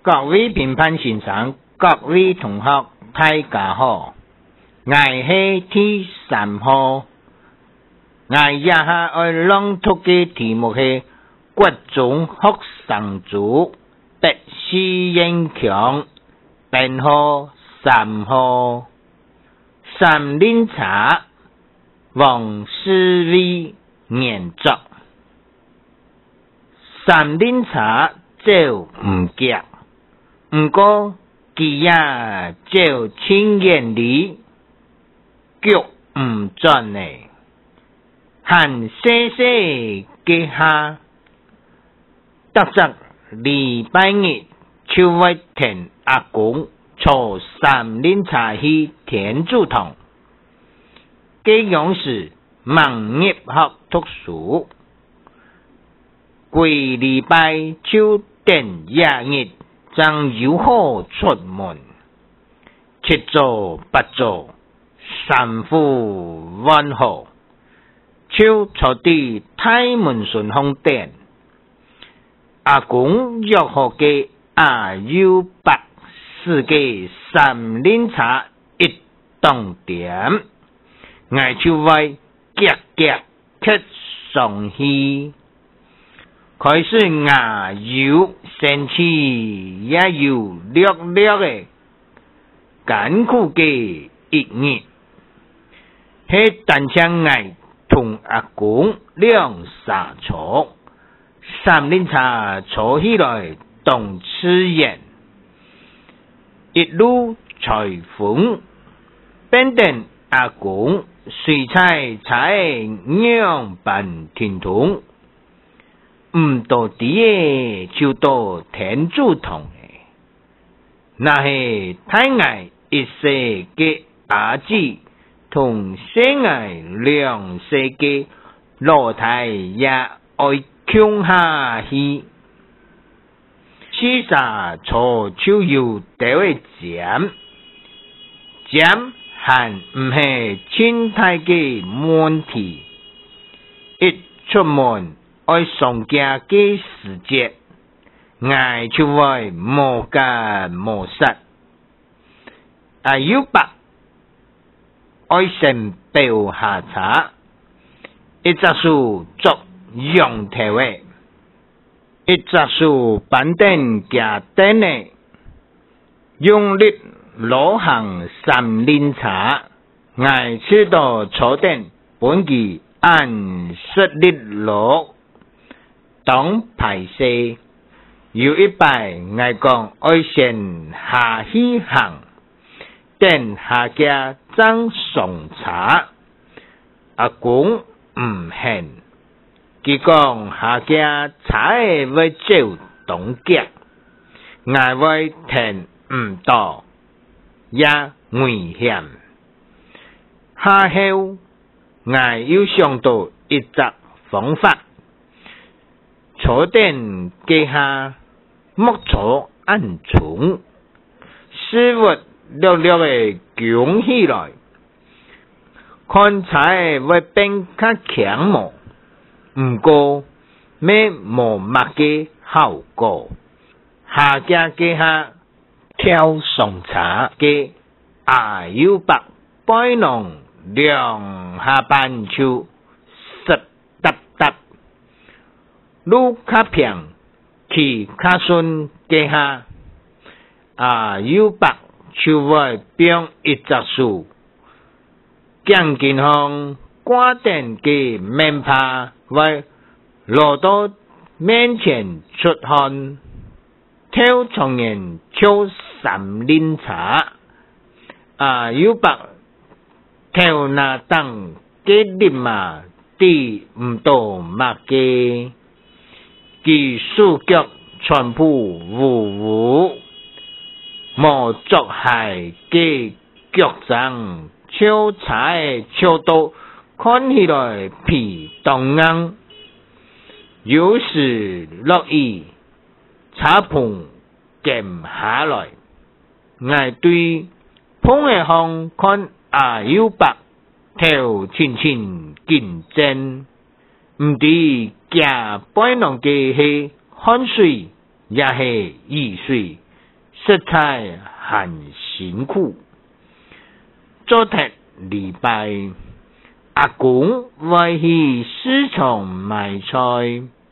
各位评判先生，各位同学，大家好。我是第3號，我以下要朗讀嘅題目係國中學生組白氏英強編號3號三輪茶王思維研作。三輪茶走唔夾，不過佢也走千元里，腳唔轉呢，行細細嘅下，得則禮拜日就會聽阿公坐三輪茶去天主堂，這樣是忙入學讀書，幾禮拜就等廿日將如何出門，七做八做三呼萬號，就坐啲大門順風店，阿公約好嘅阿優伯是嘅三輪茶一檔點，我就會夾夾貼上去。開始牙有生氣，也有略略嘅艱苦嘅一日，係但將我同阿公兩沙坐，三輪茶坐起來當吃煙，一路吹風，變等阿公水彩彩樣板天通。唔到啲就到天主堂嘅，那係太愛一世嘅阿姊同細愛兩世嘅老太也愛強下去，四沙坐就要得位尖還唔係千大嘅問題，一出門愛上架嘅時節，我就會無干無實。阿優伯愛先標下茶，一隻樹作用體位，一隻樹板凳夾凳呢，用力攞行三輪茶，我知道坐定本期按實力攞。當排泄有一擺，我講愛先下去行，等下家爭上茶，阿公唔肯，佢講下家茶會走東腳，我會聽唔到，也危險。下後我又想到一則方法。坐墊嘅下莫坐暗床，事物略略嘅捲起來，看起會變較強模，唔過咩冇乜嘅效果。下家嘅下跳上茶嘅阿優伯擺弄兩下半球實得得。路較平，去較順嘅下，阿優伯就會變一隻樹，將健康掛定嘅面帕會落到面前出汗，跳從人跳三輪茶，阿優伯跳那當嘅立馬地唔到乜嘅。其手腳全部糊糊，無足鞋嘅腳踭，超踩超到看起來皮當硬，有時落雨，茶棚減下來，我對碰嘅行看阿優伯跳輕輕競爭，唔知假擺弄嘅係汗水，也係雨水， 实在很辛苦。昨天礼拜，阿公要去市场买菜，